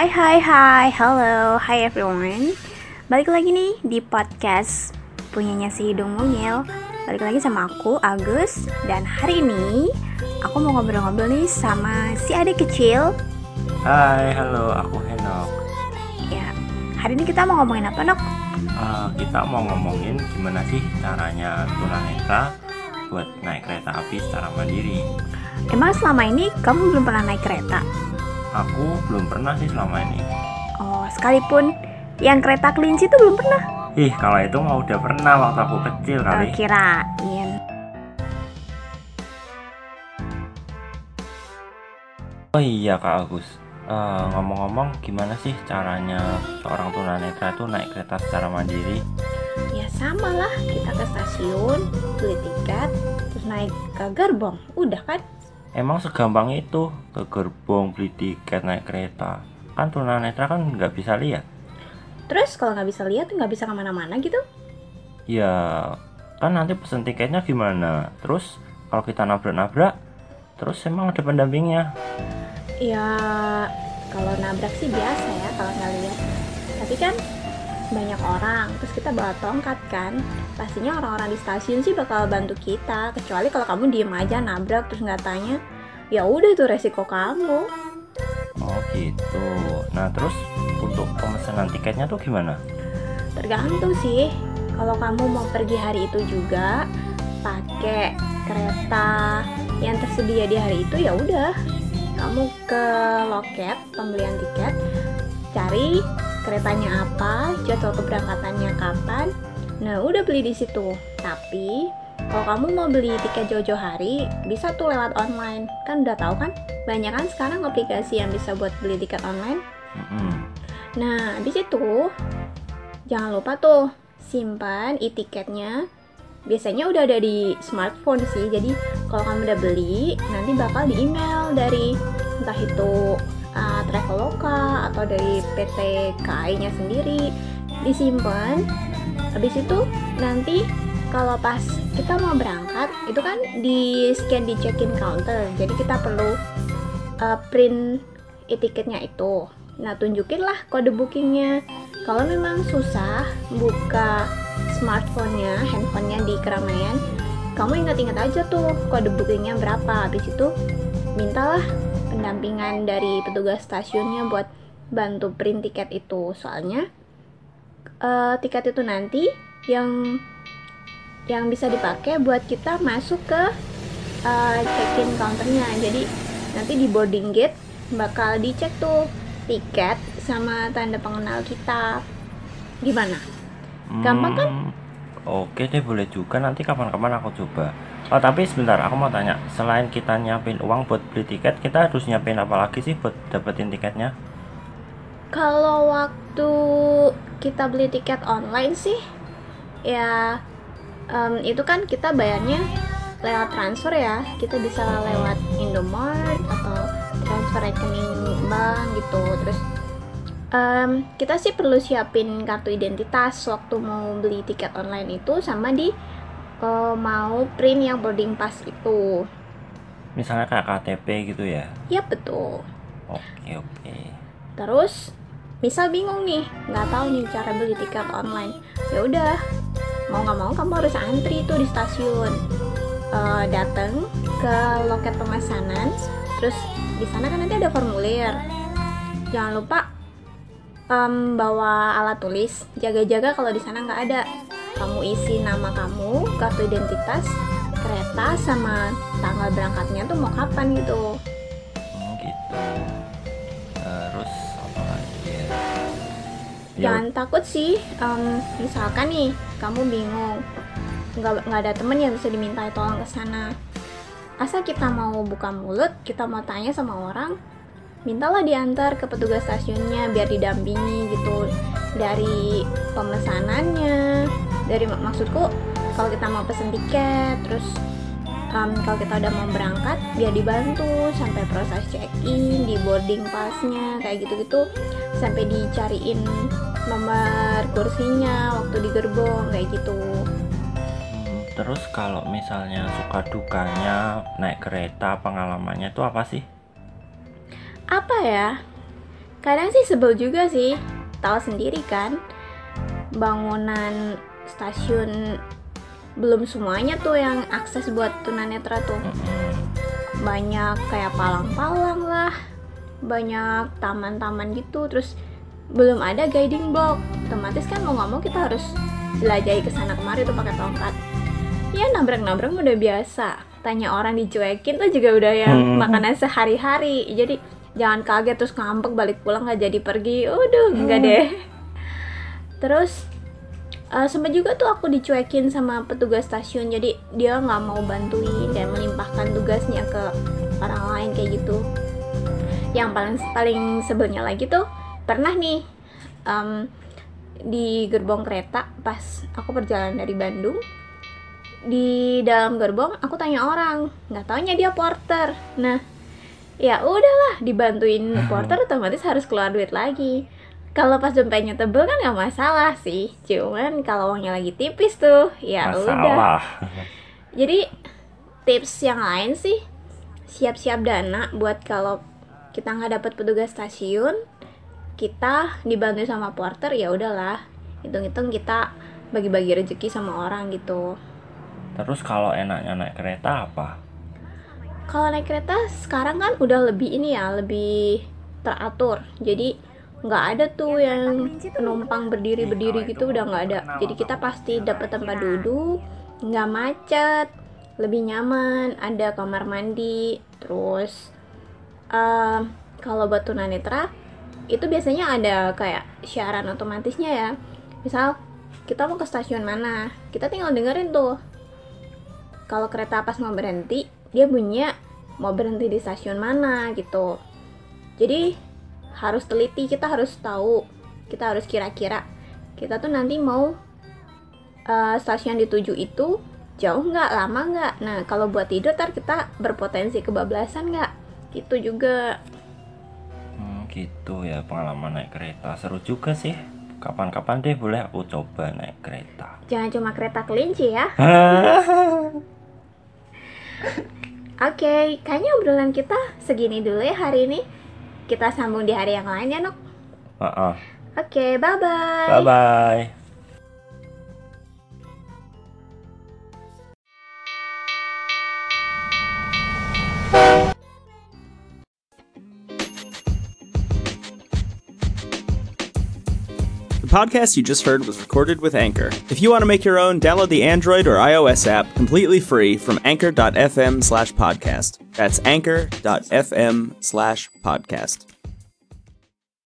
Hello, hi everyone. Balik lagi nih di podcast punyanya si Hidung Mungil. Balik lagi sama aku, Agus. Dan hari ini aku mau ngobrol-ngobrol nih sama si adik kecil. Hai, halo, aku Henok. Ya, hari ini kita mau ngomongin apa, Nok? Kita mau ngomongin gimana sih caranya tunanetra buat naik kereta api secara mandiri. Emang selama ini kamu belum pernah naik kereta? Aku belum pernah sih selama ini. Oh, sekalipun yang kereta kelinci tuh belum pernah? Kalau itu mah udah pernah waktu aku kecil kali. Kirain. Oh iya Kak Agus. Ngomong-ngomong, gimana sih caranya seorang tunanetra itu naik kereta secara mandiri? Ya sama lah, kita ke stasiun, beli tiket, terus naik ke gerbong. Udah kan? Emang segampang itu ke gerbong beli tiket naik kereta? Kan tunanetra kan nggak bisa lihat. Terus kalau nggak bisa lihat, nggak bisa kemana-mana gitu? Ya, kan nanti pesen tiketnya gimana? Terus kalau kita nabrak-nabrak, terus emang ada pendampingnya? Ya, kalau nabrak sih biasa ya kalau nggak lihat. Tapi kan banyak orang, terus kita bawa tongkat kan. Pastinya orang-orang di stasiun sih bakal bantu kita. Kecuali kalau kamu diem aja nabrak terus nggak tanya, ya udah itu resiko kamu. Oh gitu. Nah terus untuk pemesanan tiketnya tuh gimana? Tergantung sih. Kalau kamu mau pergi hari itu juga pakai kereta yang tersedia di hari itu, ya udah. Kamu ke loket pembelian tiket, cari keretanya apa, jadwal keberangkatannya kapan. Nah, udah beli di situ. Tapi kalau kamu mau beli tiket jauh-jauh hari, bisa tuh lewat online. Kan udah tahu kan? Banyak kan sekarang aplikasi yang bisa buat beli tiket online. Nah, di situ jangan lupa tuh simpan e-tiketnya. Biasanya udah ada di smartphone sih. Jadi kalau kamu udah beli, nanti bakal di email dari entah itu Traveloka atau dari PT KAI-nya sendiri, disimpan. Habis itu nanti kalau pas kita mau berangkat, itu kan di scan di check-in counter. Jadi kita perlu print e-tiketnya itu. Nah, tunjukin lah kode bookingnya. Kalau memang susah buka smartphone-nya, handphonenya di keramaian, kamu ingat-ingat aja tuh kode bookingnya berapa. Habis itu mintalah pendampingan dari petugas stasiunnya buat bantu print tiket itu. Soalnya tiket itu nanti yang bisa dipakai buat kita masuk ke check-in counternya. Jadi nanti di boarding gate bakal dicek tuh tiket sama tanda pengenal kita. Gimana? Gampang kan? Oke deh, boleh juga, nanti kapan-kapan aku coba. Oh tapi sebentar, aku mau tanya, selain kita nyiapin uang buat beli tiket, kita harus nyiapin apa lagi sih buat dapetin tiketnya? Kalau waktu kita beli tiket online sih, ya itu kan kita bayarnya lewat transfer ya. Kita bisa lewat Indomart atau transfer rekening bank gitu. Terus kita sih perlu siapin kartu identitas waktu mau beli tiket online itu, sama di mau print yang boarding pass itu. Misalnya kayak KTP gitu ya? Ya betul. Oke. Terus misal bingung nih, nggak tahu nih cara beli tiket online, ya udah, mau nggak mau kamu harus antri tuh di stasiun. Datang ke loket pemesanan, terus di sana kan nanti ada formulir. Jangan lupa bawa alat tulis, jaga-jaga kalau di sana nggak ada. Kamu isi nama kamu, kartu identitas, kereta, sama tanggal berangkatnya tuh mau kapan gitu. Gitu. Terus apa lagi ya? Jangan takut sih, misalkan nih kamu bingung, nggak ada temen yang bisa diminta tolong ke sana. Asal kita mau buka mulut, kita mau tanya sama orang, mintalah diantar ke petugas stasiunnya biar didampingi gitu, dari pemesanannya, dari maksudku kalau kita mau pesen tiket, terus kalau kita udah mau berangkat biar dibantu sampai proses check-in, di boarding pass-nya kayak gitu-gitu, sampai dicariin nomor kursinya waktu di gerbong kayak gitu. Terus kalau misalnya suka dukanya naik kereta, pengalamannya itu apa sih? Apa ya? Kadang sih sebel juga sih, tahu sendiri kan, bangunan stasiun belum semuanya tuh yang akses buat tunanetra tuh. Banyak kayak palang-palang lah, banyak taman-taman gitu, terus belum ada guiding block. Otomatis kan mau nggak mau kita harus jelajahi kesana kemari tuh pakai tongkat. Ya nabrak-nabrak udah biasa. Tanya orang dicuekin tuh juga udah yang makanan sehari-hari. Jadi jangan kaget terus ngambek balik pulang nggak jadi pergi. Enggak deh. Terus sempat juga tuh aku dicuekin sama petugas stasiun, jadi dia nggak mau bantuin dan melimpahkan tugasnya ke orang lain kayak gitu. Yang paling sebelnya lagi tuh pernah nih di gerbong kereta pas aku perjalanan dari Bandung. Di dalam gerbong aku tanya orang, nggak taunya dia porter. Nah ya udahlah, dibantuin porter otomatis harus keluar duit lagi. Kalau pas dompetnya tebel kan nggak masalah sih, cuman kalau uangnya lagi tipis tuh ya udah. Jadi tips yang lain sih, siap-siap dana buat kalau kita nggak dapat petugas stasiun, kita dibantu sama porter, ya udahlah, hitung-hitung kita bagi-bagi rezeki sama orang gitu. Terus kalau enaknya naik kereta apa? Kalau naik kereta sekarang kan udah lebih lebih teratur, jadi nggak ada tuh yang penumpang berdiri gitu, udah nggak ada. Jadi kita pasti dapat tempat duduk, nggak macet, lebih nyaman, ada kamar mandi. Terus kalau buat tunanetra itu biasanya ada kayak siaran otomatisnya ya. Misal kita mau ke stasiun mana, kita tinggal dengerin tuh. Kalau kereta pas mau berhenti, dia bunyinya mau berhenti di stasiun mana gitu. Jadi harus teliti, kita harus tahu, kita harus kira-kira kita tuh nanti mau stasiun dituju itu jauh nggak, lama nggak. Nah kalau buat tidur ntar kita berpotensi kebablasan nggak, gitu juga. Gitu ya pengalaman naik kereta, seru juga sih. Kapan-kapan deh boleh aku coba naik kereta. Jangan cuma kereta kelinci ya. Oke, kayaknya obrolan kita segini dulu ya hari ini. Kita sambung di hari yang lain ya, Nok? Oke, bye-bye. Bye-bye. The podcast you just heard was recorded with Anchor. If you want to make your own, download the Android or iOS app completely free from anchor.fm/podcast. That's anchor.fm/podcast.